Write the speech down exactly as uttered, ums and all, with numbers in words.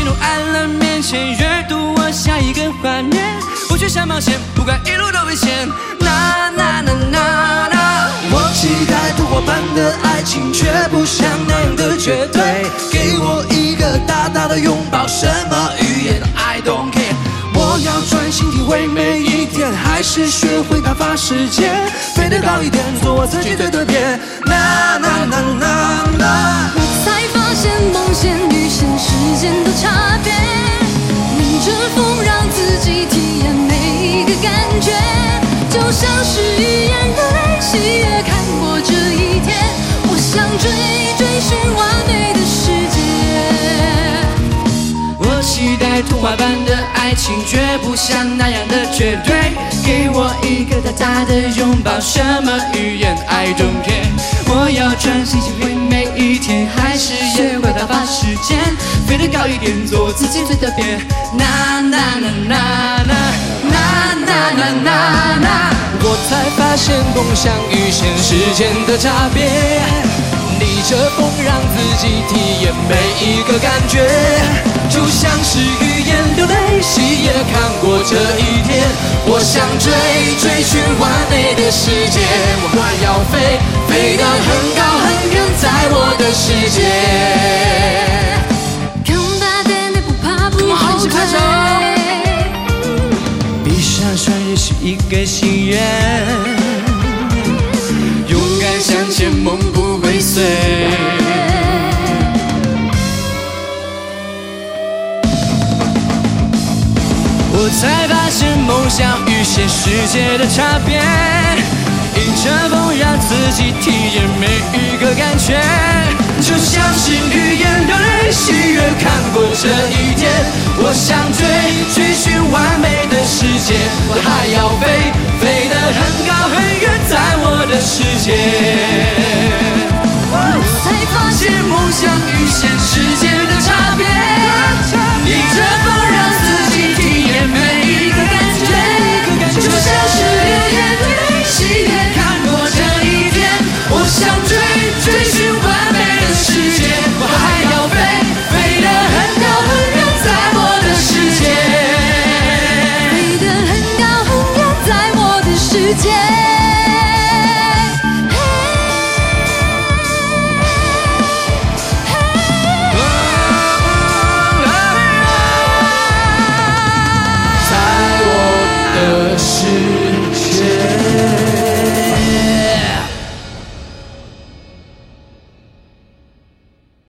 进入暗了面前，阅读我下一个画面。不去想冒险，不管一路都危险。那那那那那， 我期待童话般的爱情，却不像那样的绝对。给我一个大大的拥抱，什么语言 I don't care。我要专心体会每一天，还是学会打发时间，飞得高一点，做我自己最特别。那那那那那， 我才发现梦想与现实间的差别。逆着风，让自己体验每一个感觉，就像是语言的练习，越看过这一天，我想追追寻完美的世界。 我期待童话般的爱情，绝不像那样的绝对。给我一个大大的拥抱，什么语言 I don't care。我要专心体会每一天，还是学会打发时间，飞得高一点，做我自己最特别。那那那那那那那那那那， 我才发现梦想与现实间的差别。逆着风，让自己体验每一个感觉，就像是语言流泪戏，也看过这一天。我想追追寻完美的世界，我快要飞，飞得很高很远，在我的世界。 Combatente不怕不后退， 闭上双眼许一个心愿，勇敢向前，梦不会碎。我才发现梦想与现实界的差别，迎着风，让自己体验每一个感觉，就像是语言流泪戏，越看过这一天。我想追追寻完美的世界，我还要飞，飞得很高很远，在我的世界。 我才发现梦想与现实间的差别，逆着风，让自己体验每一个感觉，就像是语言的练习，也看过这一天。我想追追寻完美的世界，我还要飞，飞得很高很远，在我的世界。 飞得很高很远，在我的世界。